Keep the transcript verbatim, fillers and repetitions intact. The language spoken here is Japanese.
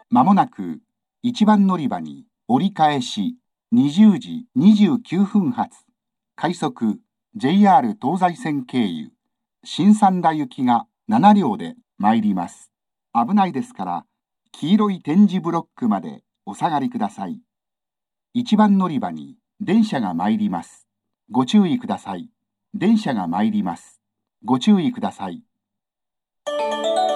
まもなく一番乗り場に折り返しにじゅうじにじゅうきゅうふん発快速 ジェイアール 東西線経由新三田行きがなな両で参ります。危ないですから黄色い点字ブロックまでお下がりください。一番乗り場に電車が参ります。ご注意ください。電車が参ります。ご注意ください。